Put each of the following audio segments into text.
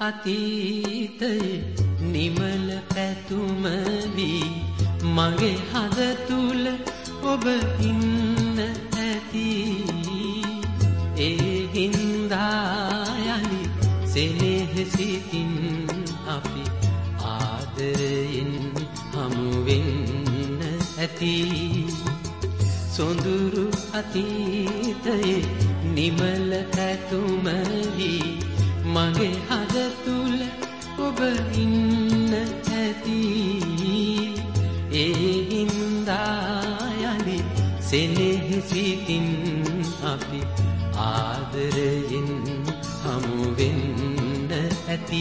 අතීතයේ නිමල පැතුම වී මගේ හද තුල ඔබ ඉන්න ඇති ඒ හින්දා යලි සෙනෙහසිතින් අපි ආදරයෙන් හමු වෙන්න ඇති සොඳුරු අතීතයේ නිමල පැතුම වී මගේ හද තුල ඔබ ඉන්න ඇති ඒ හින්දා යලි සෙනෙහසිතින් අපි ආදරයෙන් හමු වෙන්න ඇති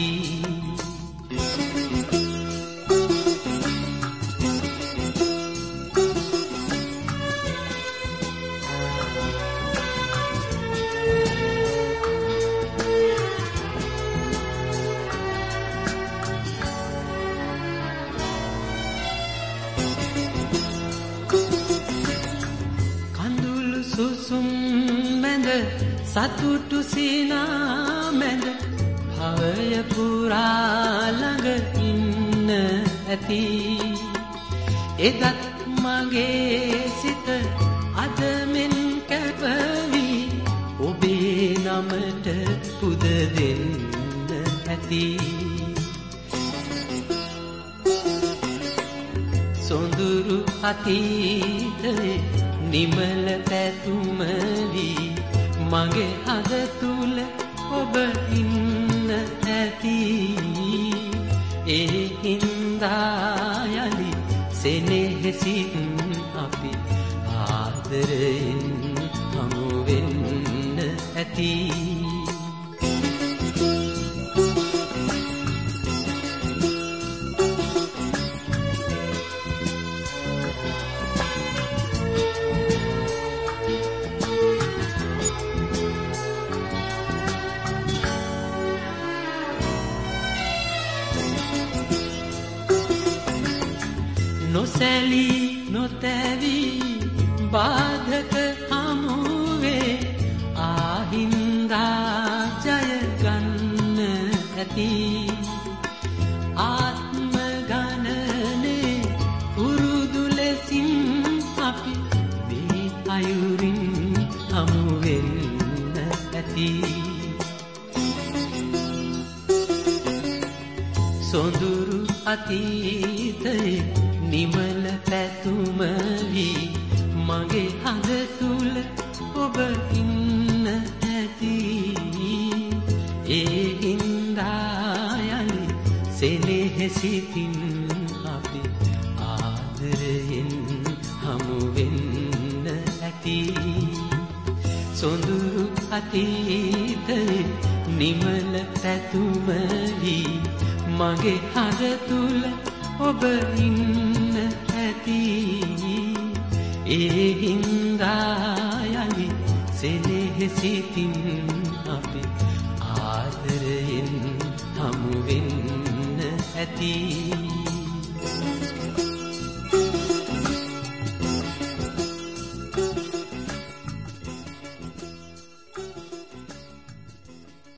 සුසුම් මැද සතුටු සිනා මැද භවය පුරා ළඟ ඉන්න ඇති එදත් මගේ සිත අද මෙන් කැපවි ඔබේ නමට පුද දෙන්න ඇති සොඳුරු අතීතයේ නිමල පැතුම වී මගේ හද තුල ඔබ ඉන්න ඇති ඒ හින්දා යලි සෙනෙහසින් අපි ආදරයෙන් හමු වෙන්න ඇති නොසැලී නොතැවි බාධක හමුවේ ආහින්දා ජය ගන්න ඇති ආත්ම ගණනේ පුරුදු ලෙසින් අපි මේ අයුරින් හමු වෙන්න ඇති සොඳුරු අතීතයේ නිමල පැතුම වී මගේ හද තුල ඔබ ඉන්න ඇති ඒ හින්දා යලි සෙනෙහසිතින් අපි ආදරයෙන් හමු වෙන්න ඇති සොඳුරු අතීතයේ නිමල පැතුම වී මගේ හද තුල ඔබ ඉන්න ඇති ඒ හින්දා යලි සෙනෙහසිතින් අපි ආදරයෙන් හමු වෙන්න ඇති